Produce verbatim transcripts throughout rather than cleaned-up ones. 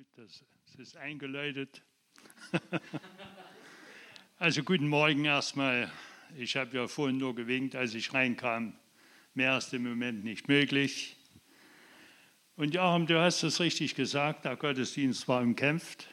Gut, das, das ist eingeläutet. Also guten Morgen erstmal. Ich habe ja vorhin nur gewinkt, als ich reinkam. Mehr ist im Moment nicht möglich. Und Joachim, du hast es richtig gesagt, der Gottesdienst war umkämpft.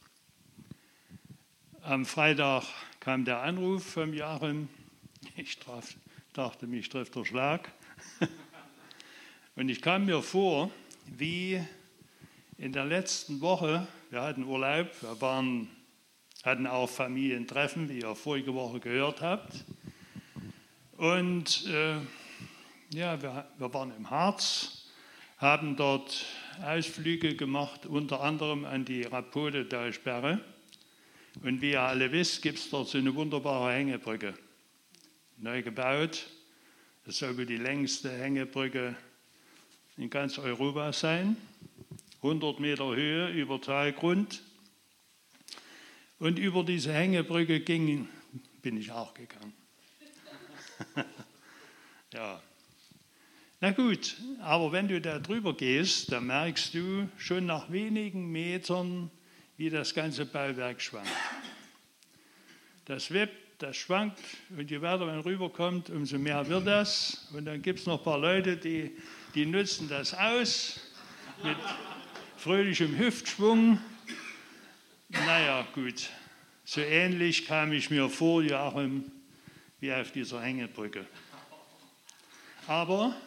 Am Freitag kam der Anruf vom Joachim. Ich traf, dachte, mich trifft der Schlag. Und ich kam mir vor, wie in der letzten Woche, wir hatten Urlaub, wir waren, hatten auch Familientreffen, wie ihr vorige Woche gehört habt. Und äh, ja, wir, wir waren im Harz, haben dort Ausflüge gemacht, unter anderem an die Rapode-Talsperre. Und wie ihr alle wisst, gibt es dort so eine wunderbare Hängebrücke. Neu gebaut. Das soll wohl die längste Hängebrücke in ganz Europa sein. hundert Meter Höhe über Talgrund. Und über diese Hängebrücke ging, bin ich auch gegangen. Ja. Na gut, aber wenn du da drüber gehst, dann merkst du schon nach wenigen Metern, wie das ganze Bauwerk schwankt. Das wippt, das schwankt und je weiter man rüberkommt, umso mehr wird das. Und dann gibt es noch ein paar Leute, die, die nutzen das aus mit fröhlichem Hüftschwung. Naja, gut. So ähnlich kam ich mir vor, Joachim, wie auf dieser Hängebrücke. Aber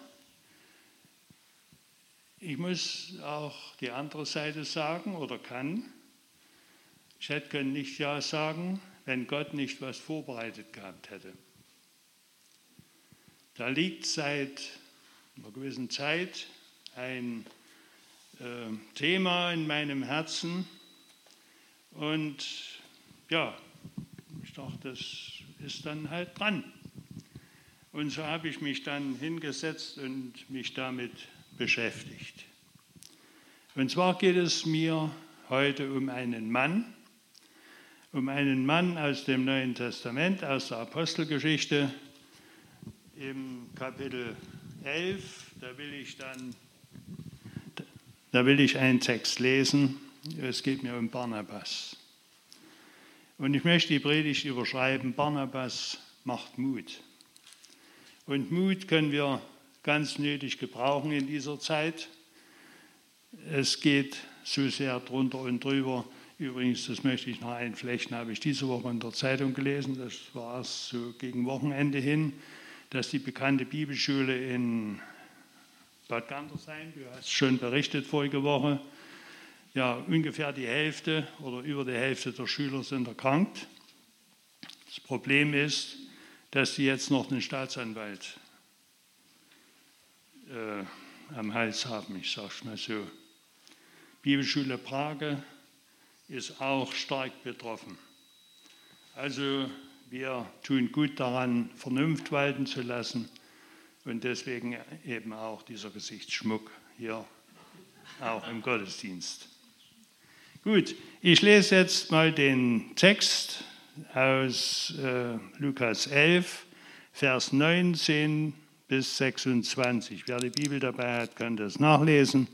ich muss auch die andere Seite sagen oder kann. Ich hätte können nicht Ja sagen, wenn Gott nicht was vorbereitet gehabt hätte. Da liegt seit einer gewissen Zeit ein äh, Thema in meinem Herzen und ja, ich dachte, das ist dann halt dran. Und so habe ich mich dann hingesetzt und mich damit beschäftigt. Und zwar geht es mir heute um einen Mann, um einen Mann aus dem Neuen Testament, aus der Apostelgeschichte, im Kapitel elf, da will ich dann, da will ich einen Text lesen. Es geht mir um Barnabas. Und ich möchte die Predigt überschreiben, Barnabas macht Mut. Und Mut können wir ganz nötig gebrauchen in dieser Zeit. Es geht so sehr drunter und drüber. Übrigens, das möchte ich noch einflechten, habe ich diese Woche in der Zeitung gelesen, das war es so gegen Wochenende hin, dass die bekannte Bibelschule in Bad Gandersheim, du hast schon berichtet vorige Woche, ja, ungefähr die Hälfte oder über die Hälfte der Schüler sind erkrankt. Das Problem ist, dass sie jetzt noch einen Staatsanwalt äh, am Hals haben, ich sage es mal so. Bibelschule Prage ist auch stark betroffen. Also wir tun gut daran, Vernunft walten zu lassen und deswegen eben auch dieser Gesichtsschmuck hier auch im Gottesdienst. Gut, ich lese jetzt mal den Text aus äh, Lukas elf, Vers neunzehn bis sechsundzwanzig. Wer die Bibel dabei hat, kann das nachlesen.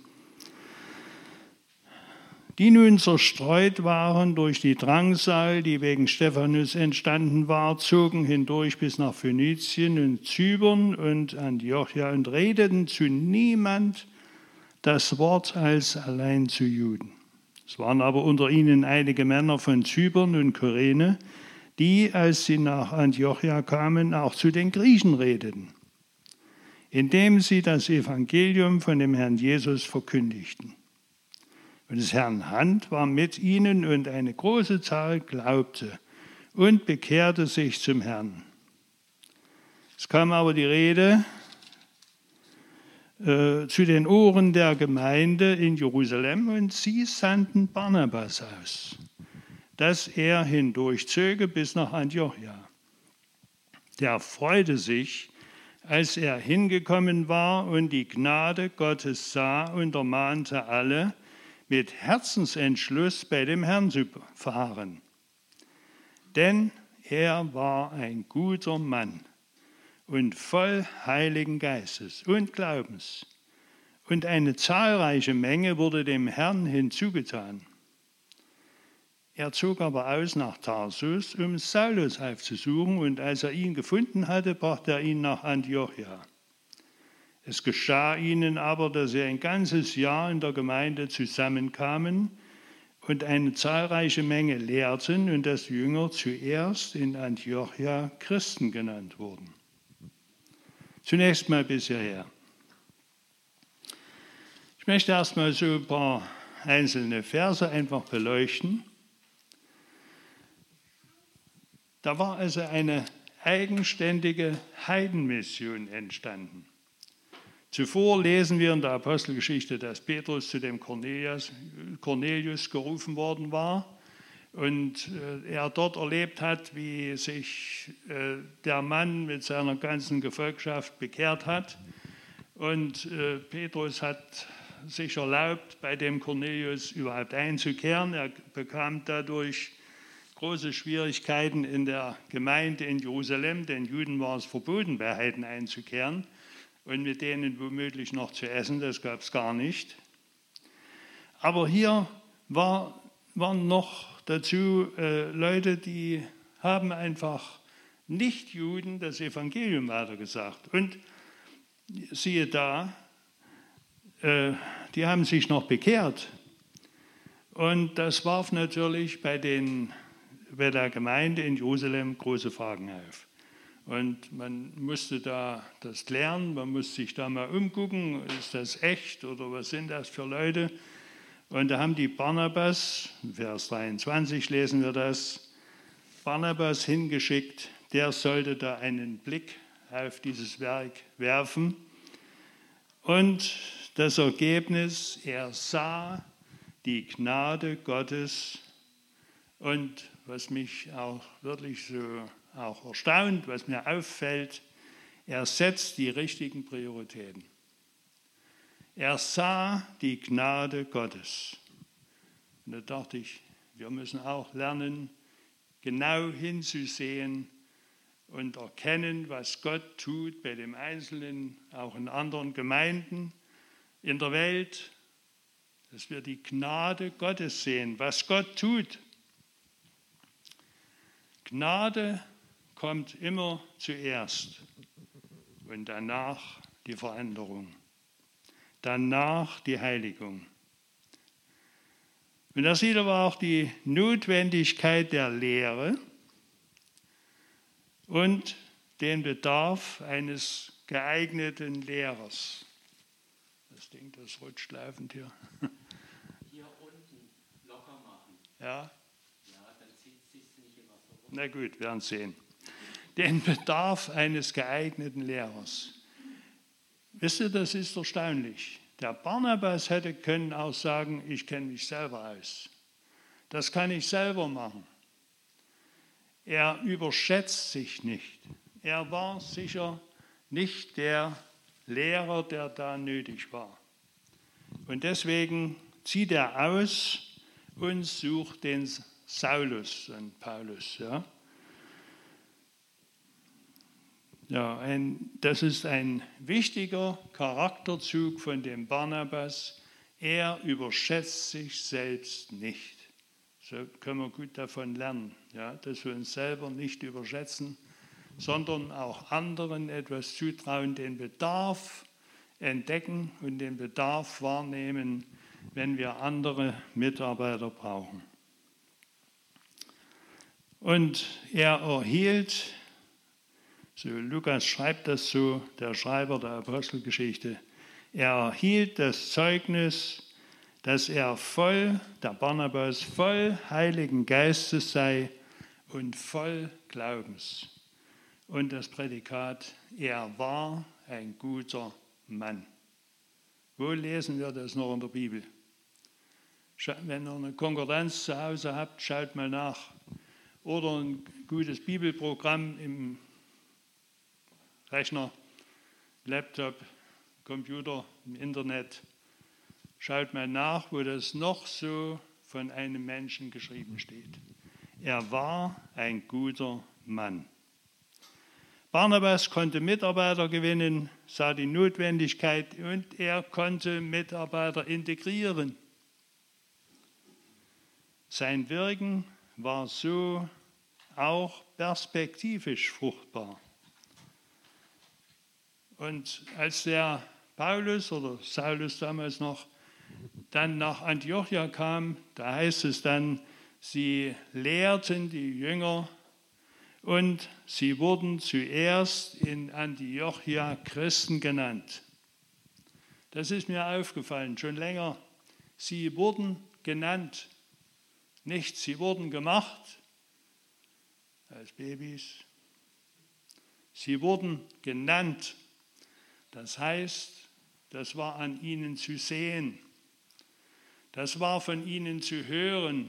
Die nun zerstreut waren durch die Drangsal, die wegen Stephanus entstanden war, zogen hindurch bis nach Phönizien und Zypern und Antiochia und redeten zu niemand das Wort als allein zu Juden. Es waren aber unter ihnen einige Männer von Zypern und Kyrene, die, als sie nach Antiochia kamen, auch zu den Griechen redeten, indem sie das Evangelium von dem Herrn Jesus verkündigten. Und des Herrn Hand war mit ihnen und eine große Zahl glaubte und bekehrte sich zum Herrn. Es kam aber die Rede äh, zu den Ohren der Gemeinde in Jerusalem und sie sandten Barnabas aus, dass er hindurchzöge bis nach Antiochia. Der freute sich, als er hingekommen war und die Gnade Gottes sah und ermahnte alle, mit Herzensentschluss bei dem Herrn zu verharren. Denn er war ein guter Mann und voll Heiligen Geistes und Glaubens. Und eine zahlreiche Menge wurde dem Herrn hinzugetan. Er zog aber aus nach Tarsus, um Saulus aufzusuchen, und als er ihn gefunden hatte, brachte er ihn nach Antiochia. Es geschah ihnen aber, dass sie ein ganzes Jahr in der Gemeinde zusammenkamen und eine zahlreiche Menge lehrten und dass Jünger zuerst in Antiochia Christen genannt wurden. Zunächst mal bis hierher. Ich möchte erst mal so ein paar einzelne Verse einfach beleuchten. Da war also eine eigenständige Heidenmission entstanden. Zuvor lesen wir in der Apostelgeschichte, dass Petrus zu dem Cornelius, Cornelius gerufen worden war und er dort erlebt hat, wie sich der Mann mit seiner ganzen Gefolgschaft bekehrt hat. Und Petrus hat sich erlaubt, bei dem Cornelius überhaupt einzukehren. Er bekam dadurch große Schwierigkeiten in der Gemeinde in Jerusalem. Den Juden war es verboten, bei Heiden einzukehren und mit denen womöglich noch zu essen. Das gab es gar nicht. Aber hier war, waren noch dazu äh, Leute, die haben einfach Nicht-Juden das Evangelium weitergesagt. Und siehe da, äh, die haben sich noch bekehrt. Und das warf natürlich bei den bei der Gemeinde in Jerusalem große Fragen auf. Und man musste da das klären, man musste sich da mal umgucken, ist das echt oder was sind das für Leute? Und da haben die Barnabas, Vers dreiundzwanzig lesen wir das, Barnabas hingeschickt, der sollte da einen Blick auf dieses Werk werfen. Und das Ergebnis, er sah die Gnade Gottes. Und was mich auch wirklich so auch erstaunt, was mir auffällt, er setzt die richtigen Prioritäten. Er sah die Gnade Gottes. Und da dachte ich, wir müssen auch lernen, genau hinzusehen und erkennen, was Gott tut bei dem Einzelnen, auch in anderen Gemeinden in der Welt, dass wir die Gnade Gottes sehen, was Gott tut. Gnade kommt immer zuerst und danach die Veränderung, danach die Heiligung. Und da sieht aber auch die Notwendigkeit der Lehre und den Bedarf eines geeigneten Lehrers. Das Ding, das rutscht laufend hier. Hier unten locker machen. Ja. So Na gut, wir werden sehen. Den Bedarf eines geeigneten Lehrers. Wisst ihr, das ist erstaunlich. Der Barnabas hätte können auch sagen, ich kenne mich selber aus. Das kann ich selber machen. Er überschätzt sich nicht. Er war sicher nicht der Lehrer, der da nötig war. Und deswegen zieht er aus und sucht den Saulus und Paulus. Ja, ja ein, das ist ein wichtiger Charakterzug von dem Barnabas. Er überschätzt sich selbst nicht. So können wir gut davon lernen, ja, dass wir uns selber nicht überschätzen, sondern auch anderen etwas zutrauen, den Bedarf entdecken und den Bedarf wahrnehmen, wenn wir andere Mitarbeiter brauchen. Und er erhielt, so Lukas schreibt das so, der Schreiber der Apostelgeschichte, er erhielt das Zeugnis, dass er voll, der Barnabas, voll Heiligen Geistes sei und voll Glaubens. Und das Prädikat, er war ein guter Mann. Wo lesen wir das noch in der Bibel? Wenn ihr eine Konkordanz zu Hause habt, schaut mal nach. Oder ein gutes Bibelprogramm im Rechner, Laptop, Computer, im Internet. Schaut mal nach, wo das noch so von einem Menschen geschrieben steht. Er war ein guter Mann. Barnabas konnte Mitarbeiter gewinnen, sah die Notwendigkeit und er konnte Mitarbeiter integrieren. Sein Wirken war so auch perspektivisch fruchtbar. Und als der Paulus oder Saulus damals noch dann nach Antiochia kam, da heißt es dann, sie lehrten die Jünger und sie wurden zuerst in Antiochia Christen genannt. Das ist mir aufgefallen, schon länger. Sie wurden genannt, nicht sie wurden gemacht als Babys. Sie wurden genannt. Das heißt, das war an ihnen zu sehen. Das war von ihnen zu hören.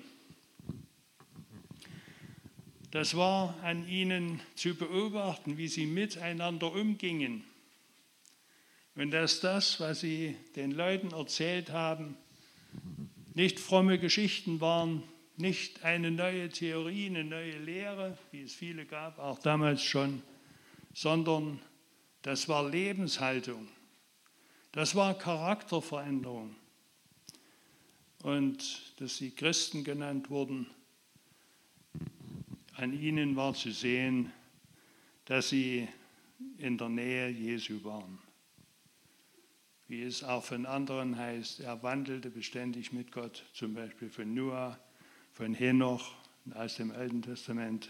Das war an ihnen zu beobachten, wie sie miteinander umgingen. Und dass das, was sie den Leuten erzählt haben, nicht fromme Geschichten waren, nicht eine neue Theorie, eine neue Lehre, wie es viele gab, auch damals schon, sondern das war Lebenshaltung. Das war Charakterveränderung. Und dass sie Christen genannt wurden, an ihnen war zu sehen, dass sie in der Nähe Jesu waren. Wie es auch von anderen heißt, er wandelte beständig mit Gott, zum Beispiel von Noah, von Henoch aus dem Alten Testament.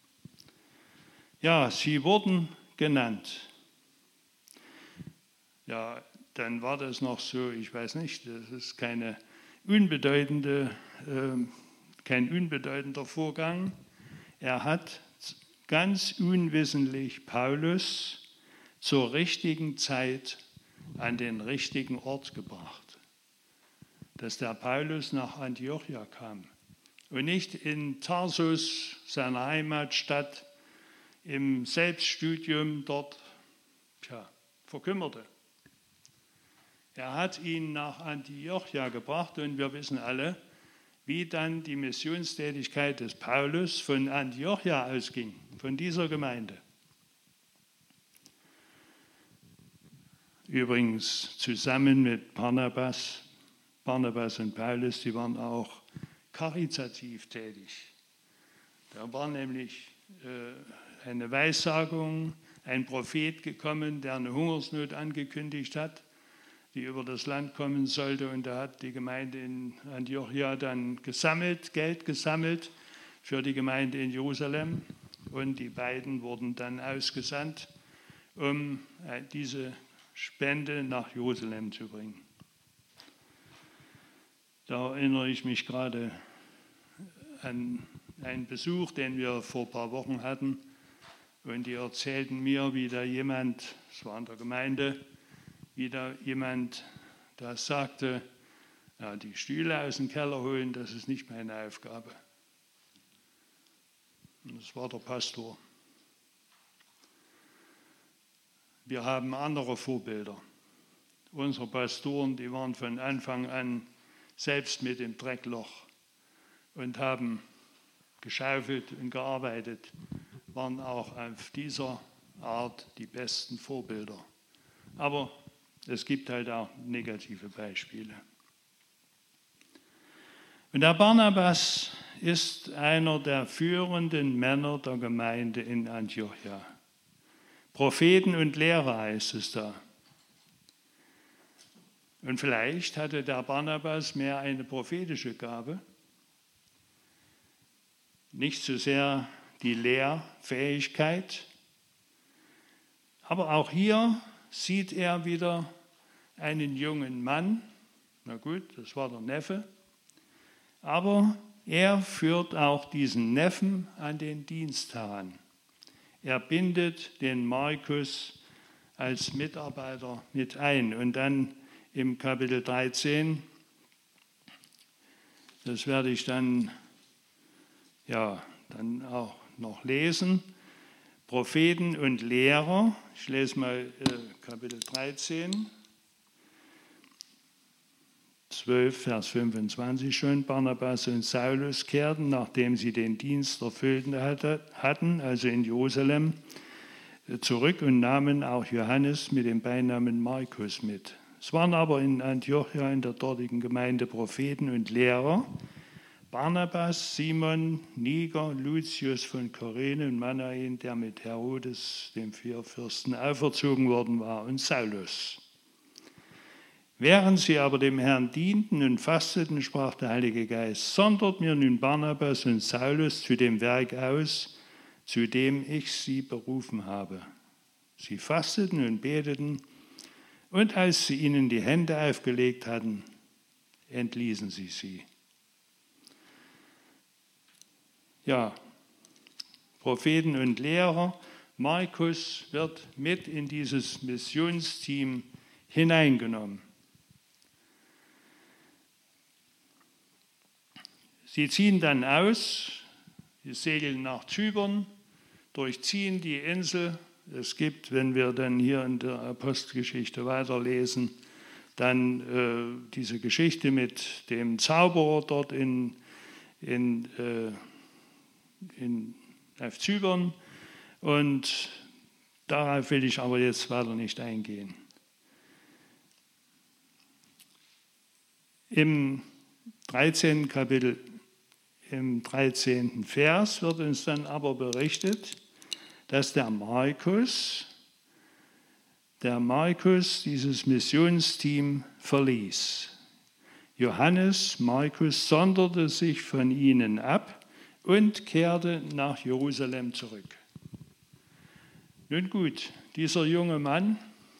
Ja, sie wurden genannt. Ja, dann war das noch so, ich weiß nicht, das ist keine unbedeutende, äh, kein unbedeutender Vorgang. Er hat ganz unwissentlich Paulus zur richtigen Zeit an den richtigen Ort gebracht. Dass der Paulus nach Antiochia kam und nicht in Tarsus, seiner Heimatstadt, im Selbststudium dort tja, verkümmerte. Er hat ihn nach Antiochia gebracht und wir wissen alle, wie dann die Missionstätigkeit des Paulus von Antiochia ausging, von dieser Gemeinde. Übrigens zusammen mit Barnabas, Barnabas und Paulus, die waren auch karitativ tätig. Da war nämlich äh, eine Weissagung, ein Prophet gekommen, der eine Hungersnot angekündigt hat, die über das Land kommen sollte. Und da hat die Gemeinde in Antiochia dann gesammelt, Geld gesammelt für die Gemeinde in Jerusalem. Und die beiden wurden dann ausgesandt, um diese Spende nach Jerusalem zu bringen. Da erinnere ich mich gerade an einen Besuch, den wir vor ein paar Wochen hatten. Und die erzählten mir, wie da jemand, es war in der Gemeinde, wie da jemand da sagte, ja, die Stühle aus dem Keller holen, das ist nicht meine Aufgabe. Und das war der Pastor. Wir haben andere Vorbilder. Unsere Pastoren, die waren von Anfang an selbst mit dem Dreckloch und haben geschaufelt und gearbeitet, waren auch auf dieser Art die besten Vorbilder. Aber es gibt halt auch negative Beispiele. Und der Barnabas ist einer der führenden Männer der Gemeinde in Antiochia. Propheten und Lehrer heißt es da. Und vielleicht hatte der Barnabas mehr eine prophetische Gabe, nicht so sehr die Lehrfähigkeit, aber auch hier sieht er wieder einen jungen Mann, na gut, das war der Neffe, aber er führt auch diesen Neffen an den Dienst heran. Er bindet den Markus als Mitarbeiter mit ein. Und dann im Kapitel dreizehn, das werde ich dann, ja, dann auch noch lesen, Propheten und Lehrer, ich lese mal äh, Kapitel dreizehn, zwölf, Vers fünfundzwanzig schon. Barnabas und Saulus kehrten, nachdem sie den Dienst erfüllt hatten, also in Jerusalem, zurück und nahmen auch Johannes mit dem Beinamen Markus mit. Es waren aber in Antiochia in der dortigen Gemeinde Propheten und Lehrer, Barnabas, Simon, Niger, Lucius von Kyrene und Manaen, der mit Herodes, dem Vierfürsten, auferzogen worden war, und Saulus. Während sie aber dem Herrn dienten und fasteten, sprach der Heilige Geist: Sondert mir nun Barnabas und Saulus zu dem Werk aus, zu dem ich sie berufen habe. Sie fasteten und beteten, und als sie ihnen die Hände aufgelegt hatten, entließen sie sie. Ja, Propheten und Lehrer, Markus wird mit in dieses Missionsteam hineingenommen. Sie ziehen dann aus, sie segeln nach Zypern, durchziehen die Insel. Es gibt, wenn wir dann hier in der Apostelgeschichte weiterlesen, dann äh, diese Geschichte mit dem Zauberer dort in, in, äh, in, auf Zypern. Und darauf will ich aber jetzt weiter nicht eingehen. Im dreizehnten Kapitel, im dreizehnten Vers wird uns dann aber berichtet, dass der Markus, der Markus dieses Missionsteam verließ. Johannes, Markus, sonderte sich von ihnen ab und kehrte nach Jerusalem zurück. Nun gut, dieser junge Mann,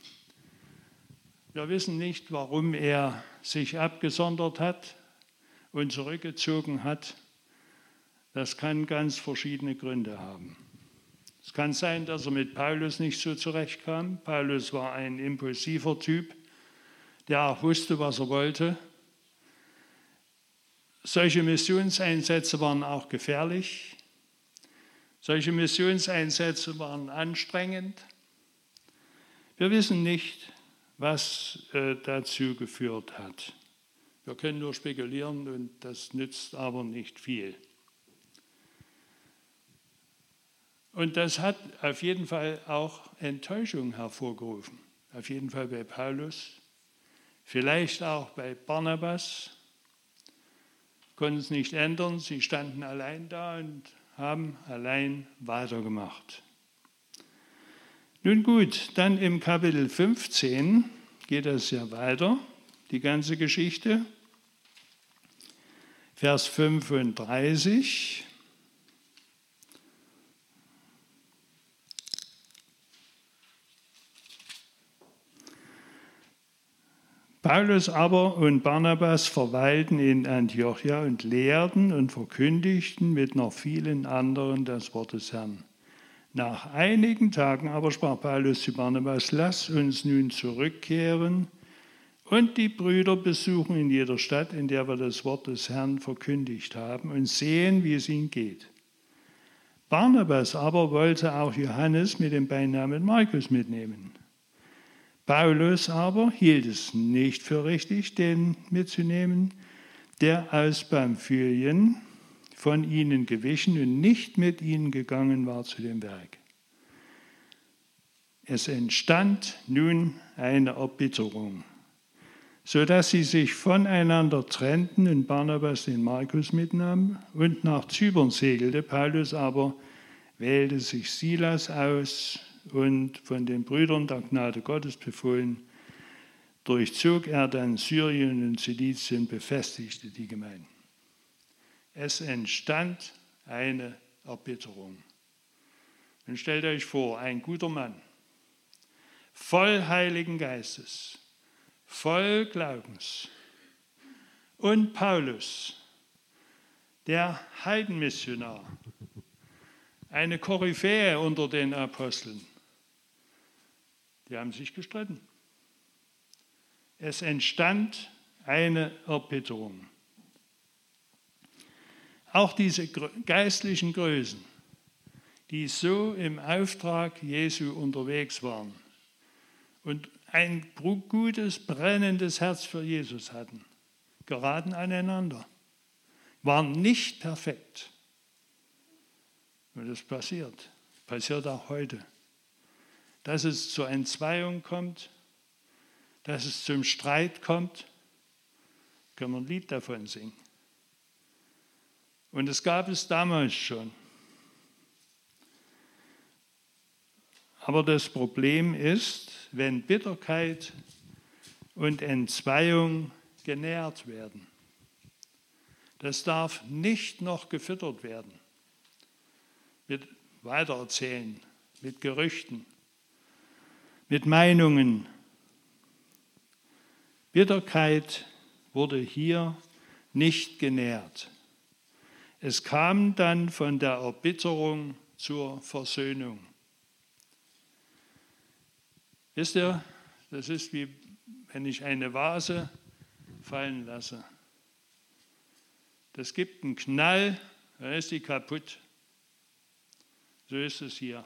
wir wissen nicht, warum er sich abgesondert hat und zurückgezogen hat. Das kann ganz verschiedene Gründe haben. Es kann sein, dass er mit Paulus nicht so zurechtkam. Paulus war ein impulsiver Typ, der auch wusste, was er wollte. Solche Missionseinsätze waren auch gefährlich. Solche Missionseinsätze waren anstrengend. Wir wissen nicht, was äh, dazu geführt hat. Wir können nur spekulieren und das nützt aber nicht viel. Und das hat auf jeden Fall auch Enttäuschung hervorgerufen. Auf jeden Fall bei Paulus, vielleicht auch bei Barnabas. Konnten es nicht ändern, sie standen allein da und haben allein weitergemacht. Nun gut, dann im Kapitel fünfzehn geht es ja weiter, die ganze Geschichte. Vers fünfunddreißig. Paulus aber und Barnabas verweilten in Antiochia und lehrten und verkündigten mit noch vielen anderen das Wort des Herrn. Nach einigen Tagen aber sprach Paulus zu Barnabas: Lass uns nun zurückkehren und die Brüder besuchen in jeder Stadt, in der wir das Wort des Herrn verkündigt haben, und sehen, wie es ihnen geht. Barnabas aber wollte auch Johannes mit dem Beinamen Markus mitnehmen. Paulus aber hielt es nicht für richtig, den mitzunehmen, der aus Pamphylien von ihnen gewichen und nicht mit ihnen gegangen war zu dem Werk. Es entstand nun eine Erbitterung, sodass sie sich voneinander trennten und Barnabas den Markus mitnahm und nach Zypern segelte. Paulus aber wählte sich Silas aus und von den Brüdern der Gnade Gottes befohlen, durchzog er dann Syrien und Zilizien, befestigte die Gemeinden. Es entstand eine Erbitterung. Und stellt euch vor, ein guter Mann, voll Heiligen Geistes, voll Glaubens, und Paulus, der Heidenmissionar, eine Koryphäe unter den Aposteln. Die haben sich gestritten. Es entstand eine Erbitterung. Auch diese geistlichen Größen, die so im Auftrag Jesu unterwegs waren und ein gutes, brennendes Herz für Jesus hatten, geraten aneinander, waren nicht perfekt. Und das passiert, passiert auch heute. dass es zur Entzweiung kommt, dass es zum Streit kommt, können wir ein Lied davon singen. Und es gab es damals schon. Aber das Problem ist, wenn Bitterkeit und Entzweiung genährt werden. Das darf nicht noch gefüttert werden mit Weitererzählen, mit Gerüchten, mit Meinungen. Bitterkeit wurde hier nicht genährt. Es kam dann von der Erbitterung zur Versöhnung. Wisst ihr, das ist wie wenn ich eine Vase fallen lasse. Das gibt einen Knall, dann ist die kaputt. So ist es hier.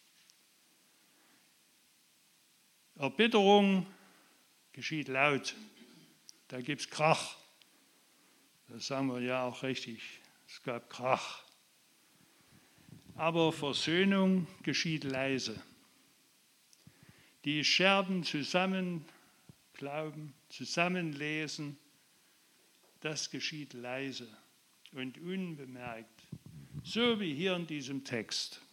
Erbitterung geschieht laut. Da gibt es Krach. Das sagen wir ja auch richtig. Es gab Krach. Aber Versöhnung geschieht leise. Die Scherben zusammen glauben, zusammenlesen, das geschieht leise und unbemerkt. So wie hier in diesem Text.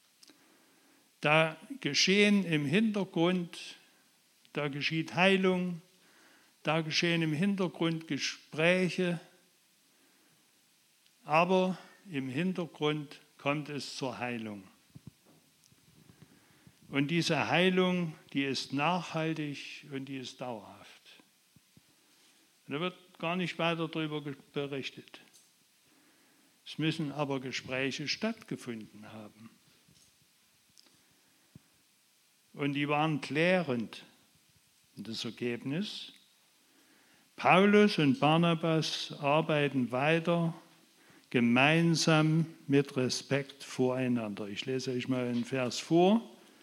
Da geschehen im Hintergrund, da geschieht Heilung, da geschehen im Hintergrund Gespräche, aber im Hintergrund kommt es zur Heilung. Und diese Heilung, die ist nachhaltig und die ist dauerhaft. Und da wird gar nicht weiter darüber berichtet. Es müssen aber Gespräche stattgefunden haben. Und die waren klärend. Und das Ergebnis? Paulus und Barnabas arbeiten weiter gemeinsam mit Respekt voreinander. Ich lese euch mal einen Vers vor.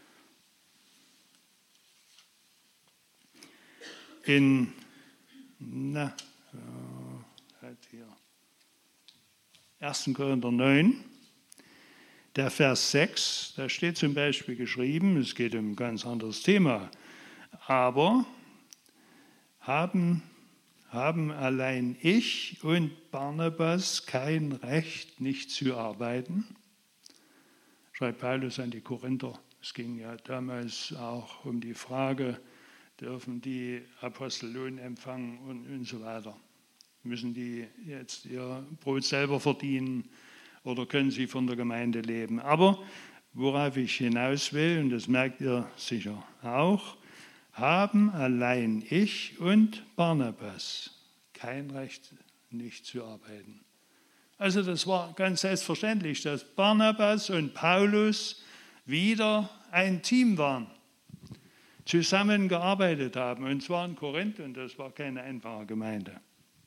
In na, halt hier, ersten Korinther neun, der Vers sechs, da steht zum Beispiel geschrieben, es geht um ein ganz anderes Thema, aber haben, haben allein ich und Barnabas kein Recht, nicht zu arbeiten? Schreibt Paulus an die Korinther. Es ging ja damals auch um die Frage, dürfen die Apostel Lohn empfangen und, und so weiter. Müssen die jetzt ihr Brot selber verdienen oder können sie von der Gemeinde leben? Aber worauf ich hinaus will, und das merkt ihr sicher auch, haben allein ich und Barnabas kein Recht, nicht zu arbeiten. Also das war ganz selbstverständlich, dass Barnabas und Paulus wieder ein Team waren, zusammengearbeitet haben, und zwar in Korinth, und das war keine einfache Gemeinde.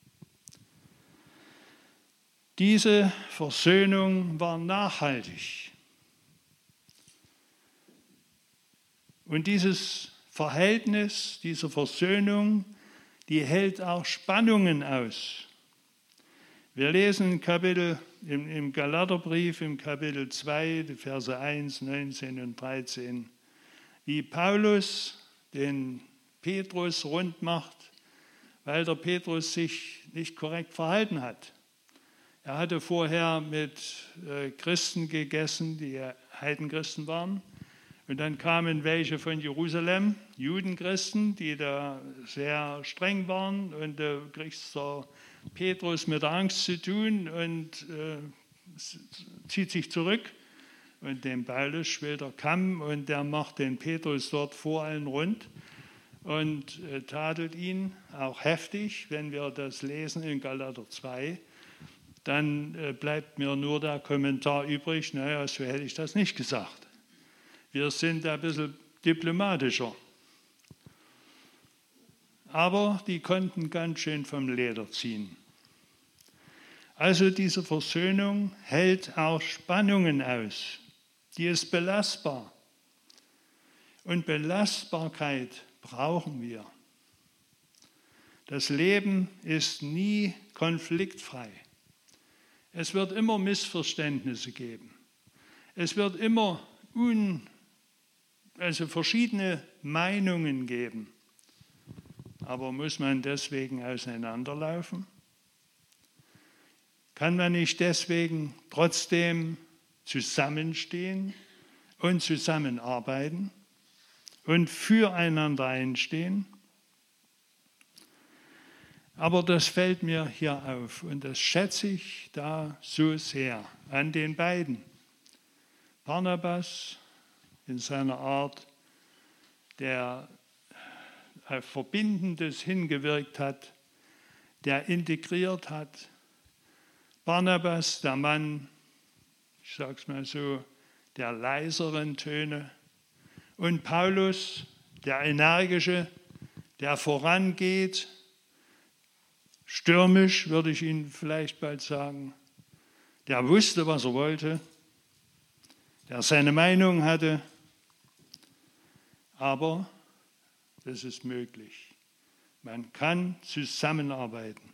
Diese Versöhnung war nachhaltig. Und dieses Verhältnis, diese Versöhnung, die hält auch Spannungen aus. Wir lesen im Kapitel, im, im Galaterbrief, im Kapitel zwei, die Verse eins, neunzehn und dreizehn, wie Paulus den Petrus rund macht, weil der Petrus sich nicht korrekt verhalten hat. Er hatte vorher mit Christen gegessen, die Heidenchristen waren. Und dann kamen welche von Jerusalem, Judenchristen, die da sehr streng waren. Und da kriegt der Petrus mit der Angst zu tun und äh, zieht sich zurück. Und dem Paulus schwillt der Kamm und der macht den Petrus dort vor allen rund und äh, tadelt ihn auch heftig. Wenn wir das lesen in Galater zwei, dann äh, bleibt mir nur der Kommentar übrig, naja, so hätte ich das nicht gesagt. Wir sind ein bisschen diplomatischer. Aber die konnten ganz schön vom Leder ziehen. Also diese Versöhnung hält auch Spannungen aus. Die ist belastbar. Und Belastbarkeit brauchen wir. Das Leben ist nie konfliktfrei. Es wird immer Missverständnisse geben. Es wird immer un, also verschiedene Meinungen geben. Aber muss man deswegen auseinanderlaufen? Kann man nicht deswegen trotzdem zusammenstehen und zusammenarbeiten und füreinander einstehen? Aber das fällt mir hier auf und das schätze ich da so sehr an den beiden. Barnabas in seiner Art, der auf Verbindendes hingewirkt hat, der integriert hat. Barnabas, der Mann, ich sage es mal so, der leiseren Töne. Und Paulus, der energische, der vorangeht, stürmisch, würde ich Ihnen vielleicht bald sagen, der wusste, was er wollte, der seine Meinung hatte, aber das ist möglich. Man kann zusammenarbeiten.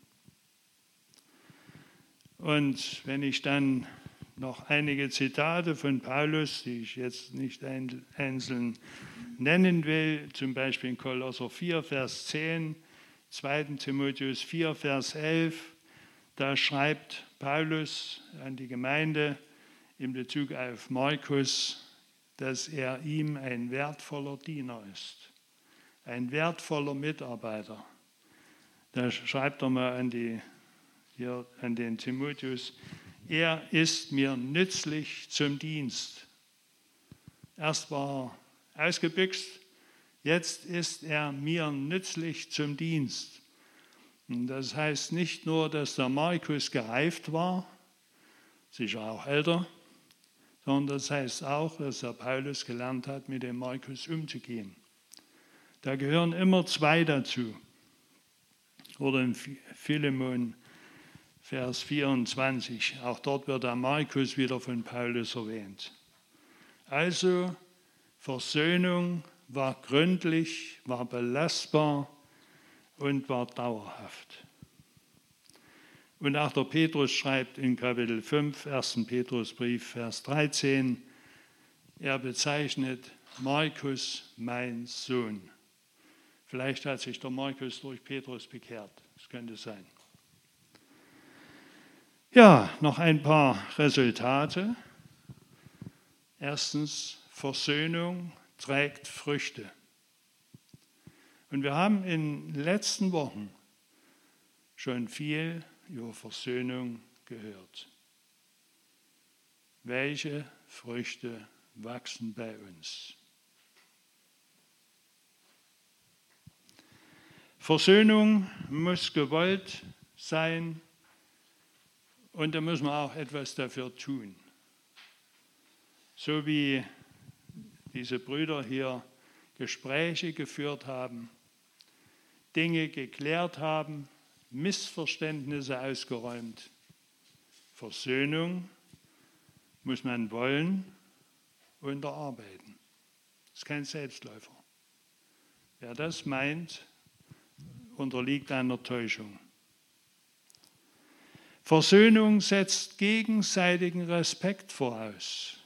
Und wenn ich dann noch einige Zitate von Paulus, die ich jetzt nicht einzeln nennen will, zum Beispiel in Kolosser vier, Vers zehn, zweiter Timotheus vier, Vers elf, da schreibt Paulus an die Gemeinde in Bezug auf Markus, dass er ihm ein wertvoller Diener ist, ein wertvoller Mitarbeiter. Da schreibt er mal an, die, hier an den Timotheus, er ist mir nützlich zum Dienst. Erst war er ausgebüxt, jetzt ist er mir nützlich zum Dienst. Und das heißt nicht nur, dass der Markus gereift war, sicher auch älter, sondern das heißt auch, dass der Paulus gelernt hat, mit dem Markus umzugehen. Da gehören immer zwei dazu. Oder in Philemon, Vers vierundzwanzig, auch dort wird der Markus wieder von Paulus erwähnt. Also, Versöhnung war gründlich, war belastbar und war dauerhaft. Und auch der Petrus schreibt in Kapitel fünf, erster Petrusbrief, Vers dreizehn, er bezeichnet Markus, mein Sohn. Vielleicht hat sich der Markus durch Petrus bekehrt, das könnte sein. Ja, noch ein paar Resultate. Erstens, Versöhnung trägt Früchte. Und wir haben in den letzten Wochen schon viel über Versöhnung gehört. Welche Früchte wachsen bei uns? Versöhnung muss gewollt sein und da müssen wir auch etwas dafür tun. So wie diese Brüder hier Gespräche geführt haben, Dinge geklärt haben, Missverständnisse ausgeräumt. Versöhnung muss man wollen und erarbeiten. Das ist kein Selbstläufer. Wer das meint, unterliegt einer Täuschung. Versöhnung setzt gegenseitigen Respekt voraus.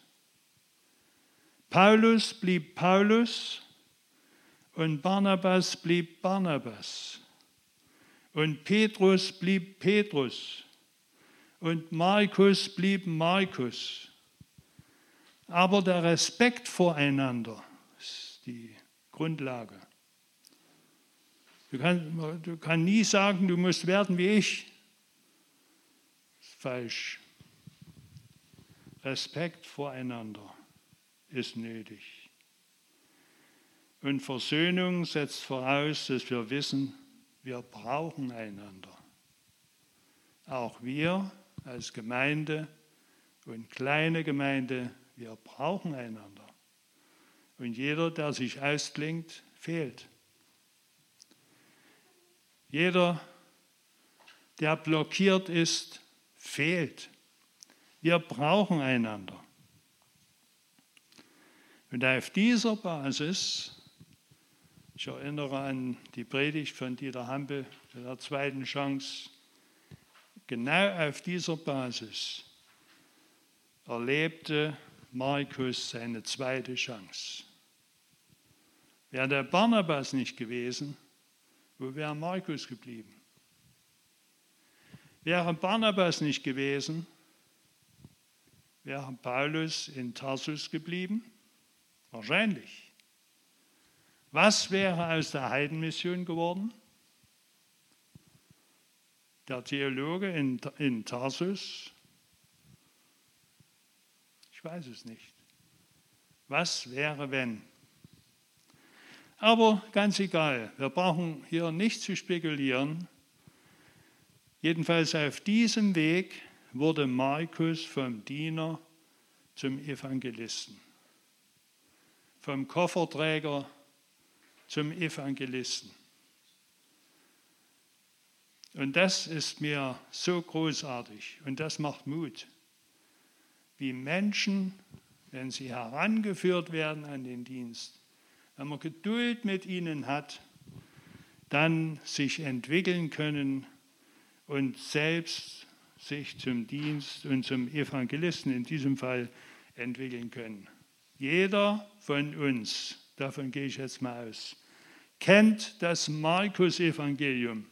Paulus blieb Paulus und Barnabas blieb Barnabas. Und Petrus blieb Petrus und Markus blieb Markus. Aber der Respekt voreinander ist die Grundlage. Du kannst, du kannst nie sagen, du musst werden wie ich. Das ist falsch. Respekt voreinander ist nötig. Und Versöhnung setzt voraus, dass wir wissen, wir brauchen einander. Auch wir als Gemeinde und kleine Gemeinde, wir brauchen einander. Und jeder, der sich ausklingt, fehlt. Jeder, der blockiert ist, fehlt. Wir brauchen einander. Und auf dieser Basis, ich erinnere an die Predigt von Dieter Hampel, der zweiten Chance, genau auf dieser Basis erlebte Markus seine zweite Chance. Wäre der Barnabas nicht gewesen, wo wäre Markus geblieben? Wäre Barnabas nicht gewesen, wäre Paulus in Tarsus geblieben? Wahrscheinlich. Was wäre aus der Heidenmission geworden? Der Theologe in, in Tarsus? Ich weiß es nicht. Was wäre, wenn? Aber ganz egal, wir brauchen hier nicht zu spekulieren. Jedenfalls auf diesem Weg wurde Markus vom Diener zum Evangelisten, vom Kofferträger zum Evangelisten. Und das ist mir so großartig und das macht Mut, wie Menschen, wenn sie herangeführt werden an den Dienst, wenn man Geduld mit ihnen hat, dann sich entwickeln können und selbst sich zum Dienst und zum Evangelisten in diesem Fall entwickeln können. Jeder von uns, davon gehe ich jetzt mal aus, kennt das Markus-Evangelium.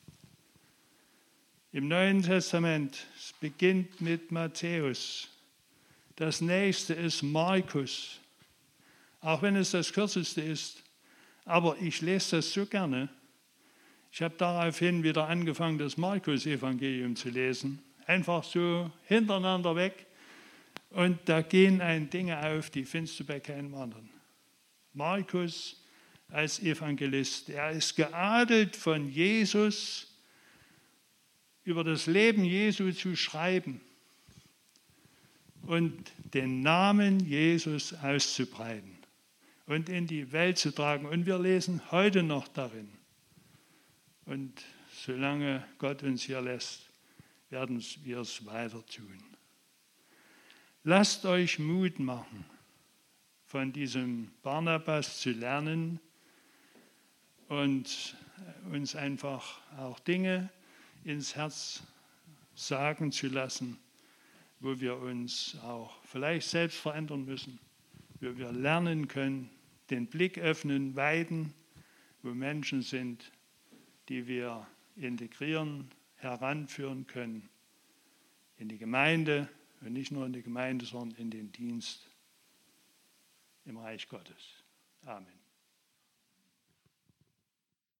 Im Neuen Testament, es beginnt mit Matthäus. Das nächste ist Markus, auch wenn es das kürzeste ist. Aber ich lese das so gerne. Ich habe daraufhin wieder angefangen, das Markus-Evangelium zu lesen. Einfach so hintereinander weg. Und da gehen ein Dinge auf, die findest du bei keinem anderen. Markus als Evangelist, er ist geadelt von Jesus, über das Leben Jesu zu schreiben und den Namen Jesus auszubreiten und in die Welt zu tragen. Und wir lesen heute noch darin. Und solange Gott uns hier lässt, werden wir es weiter tun. Lasst euch Mut machen, von diesem Barnabas zu lernen und uns einfach auch Dinge ins Herz sagen zu lassen, wo wir uns auch vielleicht selbst verändern müssen, wo wir lernen können, den Blick öffnen, weiten, wo Menschen sind, die wir integrieren, heranführen können in die Gemeinde und nicht nur in die Gemeinde, sondern in den Dienst im Reich Gottes. Amen.